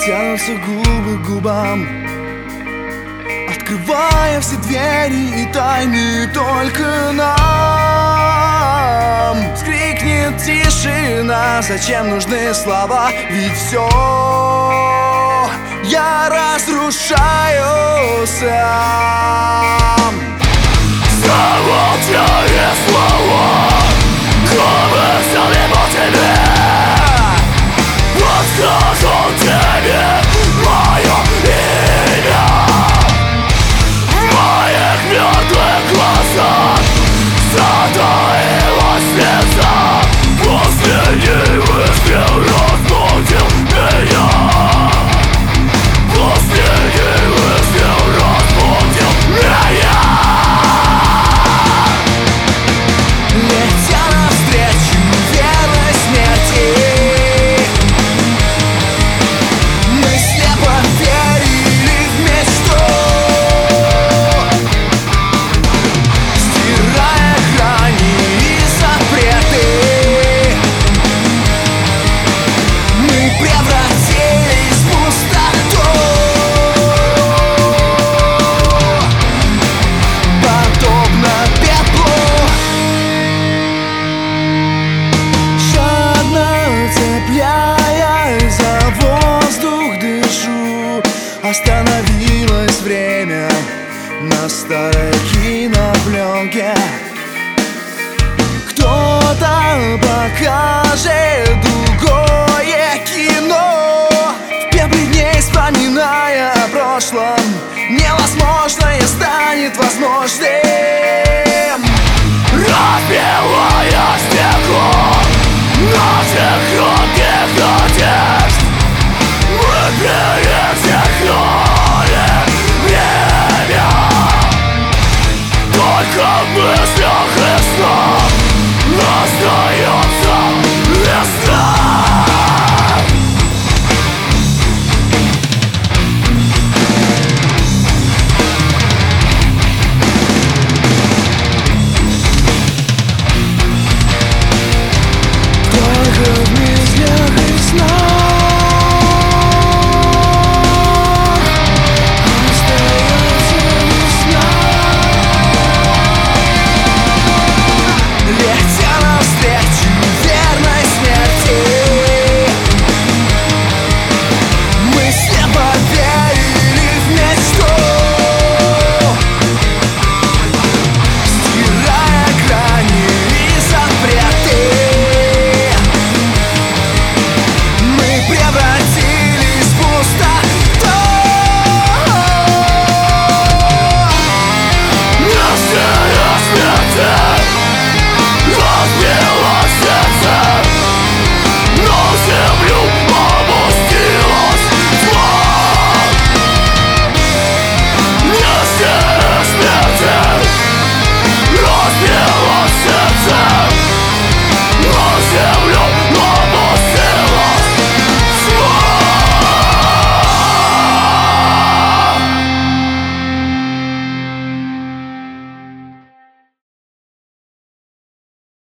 тянутся губы к губам, открывая все двери и тайны только нам. Вскрикнет тишина, зачем нужны слова? Ведь все я разрушаю сам. Замолчали слова, губы сами по тебе. Подскажу тебе мое имя. В моих мертвых глазах затаилась слеза. Последний выстрел разбудил меня. Последний выстрел разбудил меня. Летя навстречу верной смерти, мы слепо верили в мечту, стирая грани и запреты. Мы превратились в пустоту, подобно пеплу. Жадно цепляясь за воздух, дышу. Остановилось время на старой кинопленке. Кто-то покажет